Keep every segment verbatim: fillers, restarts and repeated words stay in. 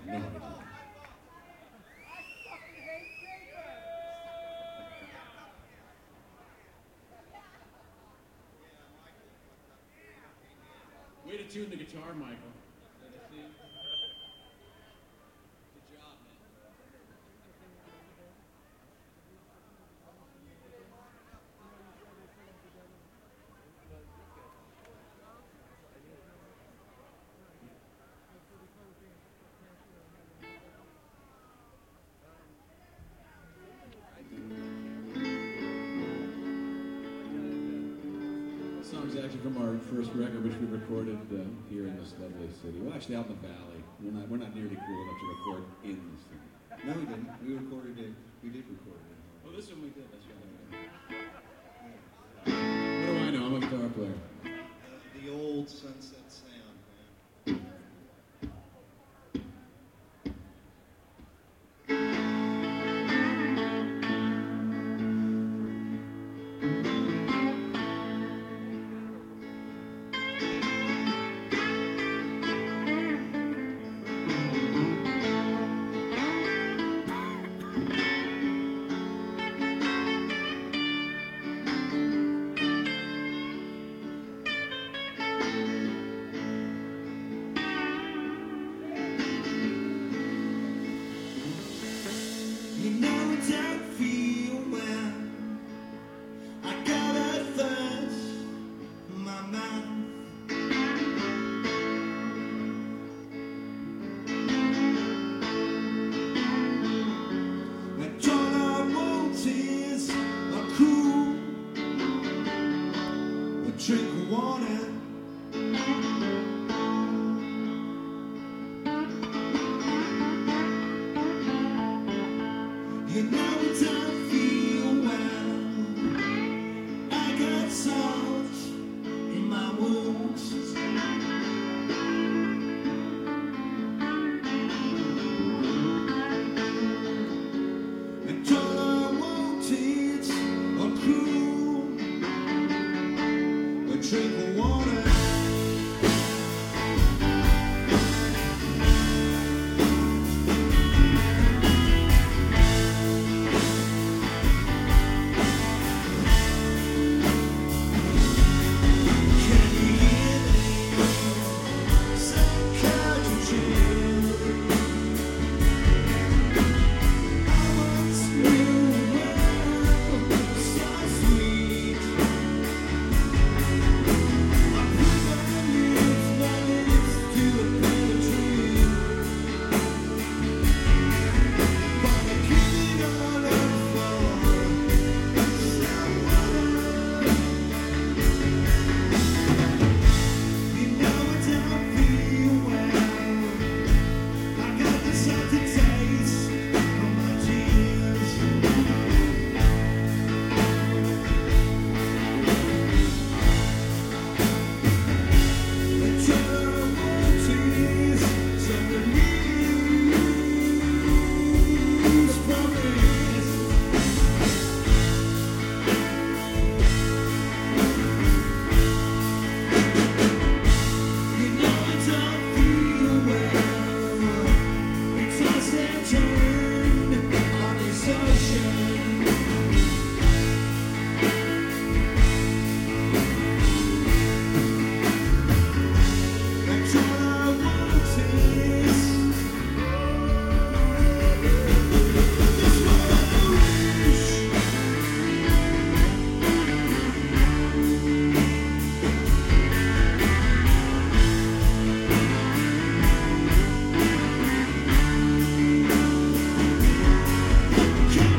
No idea. Way to tune the guitar, Michael. Song's actually from our first record, which we recorded uh, here in this lovely city. Well, actually, out in the valley. We're not we're not nearly cool enough to record in the city. No, we didn't. We recorded it. We did record it. Oh, this one we did. That's right. What do I know? I'm a guitar player. Uh, the old Sunset sound, man. Drink water. You know it don't feel well. I got salt in my wounds. And all I want is a crew, a drink of water. Keep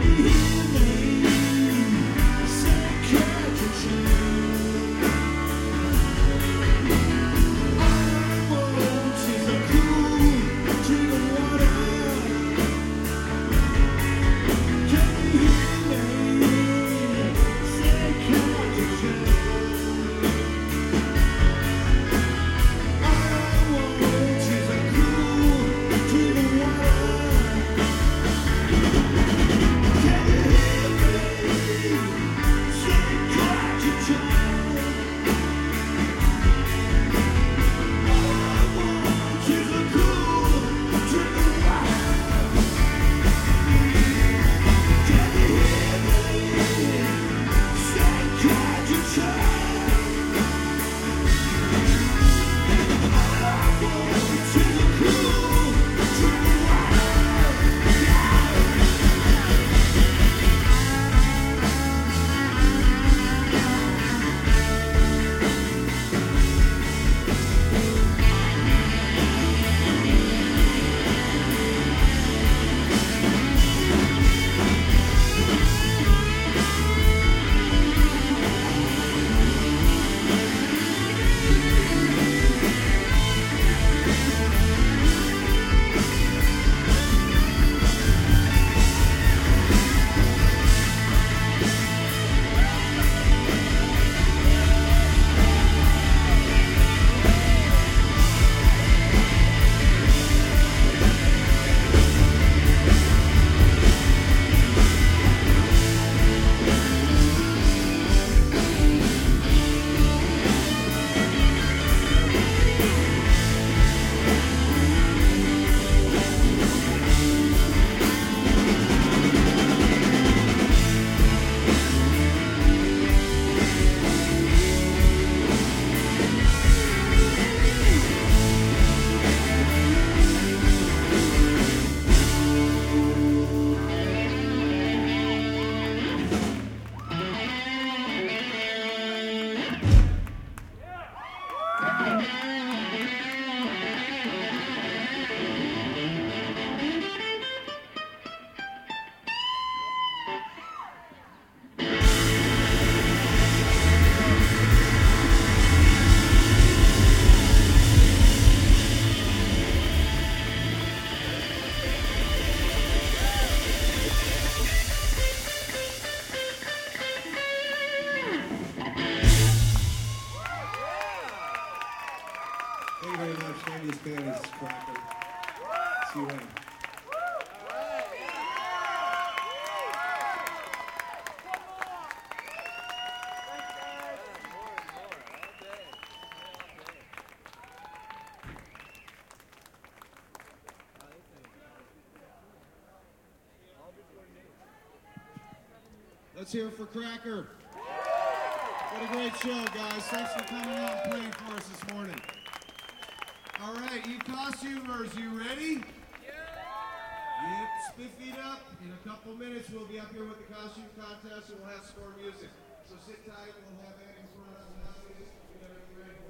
you in. Let's hear it for Cracker. What a great show, guys. Thanks for coming out and playing for us this morning. All right, you costumers, you ready? Yeah! Get spiffied up. In a couple minutes, we'll be up here with the costume contest and we'll have score music. So sit tight, we'll have Andy for us. And now we just get everything ready.